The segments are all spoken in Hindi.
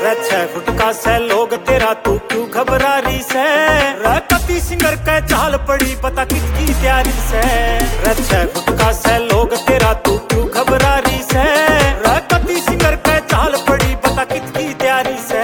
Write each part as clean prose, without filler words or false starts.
6 फुट का से लोग तेरा तू क्यों घबरा रही से कति सिंगर के चाल पड़ी पता किसकी तैयारी से 6 फुट का से लोग तेरा तू क्यों घबरा रही से कति सिंगर के चाल पड़ी पता किसकी तैयारी से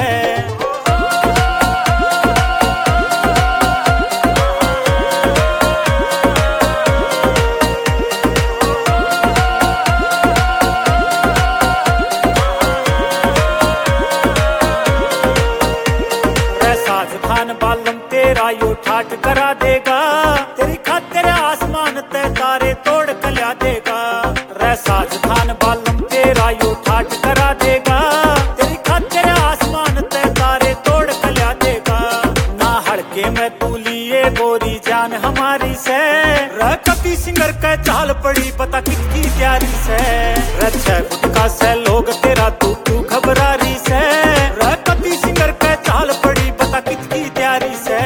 खान बालम तेरा यो ठाट करा देगा तेरी खातिर आसमान ते तारे तोड़ कल्या देगा रे साज खान बालम तेरा यो ठाट करा देगा तेरी खातिर आसमान ते तारे तोड़ कल्या देगा ना हड़के में तू लिए गोरी जान हमारी से कति सिंगर के चाल पड़ी पता किसकी तैयारी से 6 फुट का से लोग तेरा तू क्यों घबरा रही से कति सिंगर के चाल पड़ी पता किसकी तैयारी से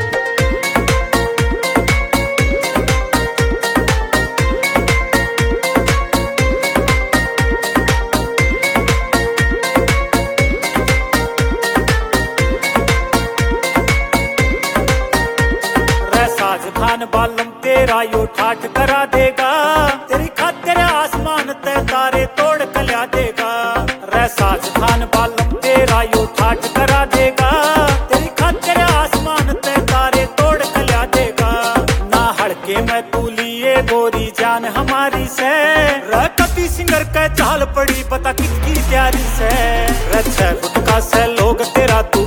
साज खान बालम तेरा यो ठाट करा देगा तेरी खातिर आसमान ते तारे तोड़ कल्या देगा रे साज खान बालम तेरा यो ठाट करा देगा तेरी खातिर आसमान ते तारे तोड़ कल्या देगा ना हड़के में तू लिए गोरी जान हमारी से कति सिंगर के चाल पड़ी पता किसकी तैयारी से 6 फुट का से लोग तेरा